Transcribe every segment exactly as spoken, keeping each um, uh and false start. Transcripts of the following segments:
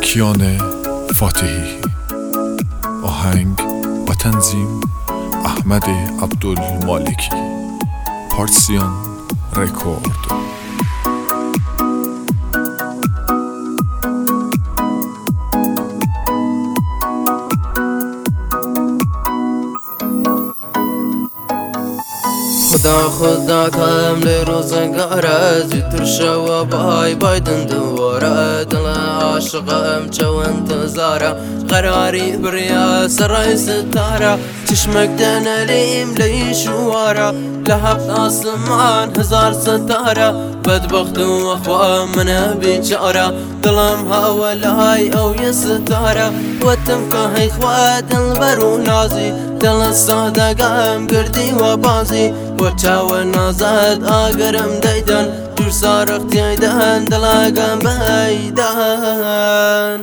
کیان فاتحی. آهنگ و تنظیم احمد عبدالمالکی. پارسیان رکورد. خدا خدا کامل روزگاره زیتر شو بای بایدن دواره دل عاشقم چو انتظاره قراری بریا سرای ستاره چشمک دنالیم لی شواره لحب آسمان هزار ستاره بدبخت و اخوة من بیچاره دلم هاولای او یستاره وتم که اخوة دل برو نازی دل صادقم گردی و بازی و چاو نازد آگرم دیدن جور سارختی ایدن دلاغم بیدن.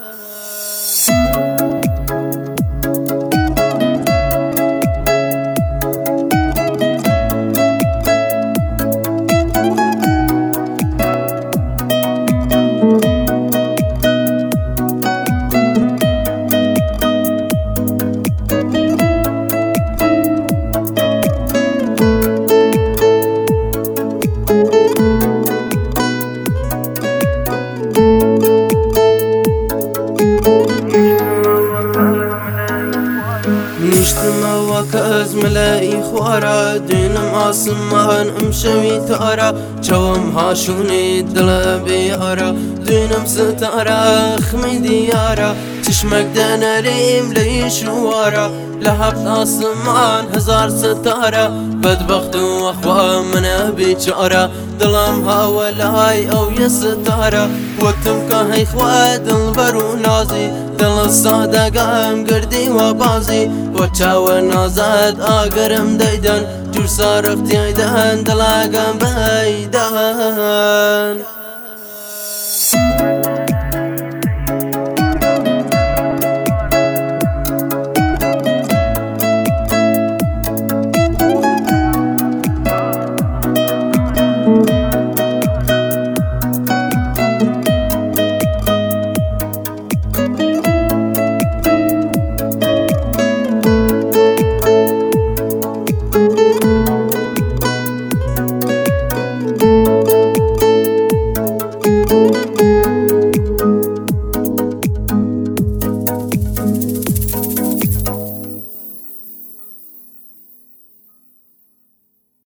نشتم وكاز ملاقي خوارا دينم آسمان امشوي تارا چوم هاشوني دل بيارا دينم ستارا خمي ديارا چشمك دناليم لي شوارا لحب آسمان هزار ستارا بدبخت و اخوة من بیچاره دلم هاولاي او يستارا وتم که اخوة دل برو نازي دل صادقم گردی و بازی و چاو نازد آگرم دیدن جور سارختی ایدن دلاغم بیدن.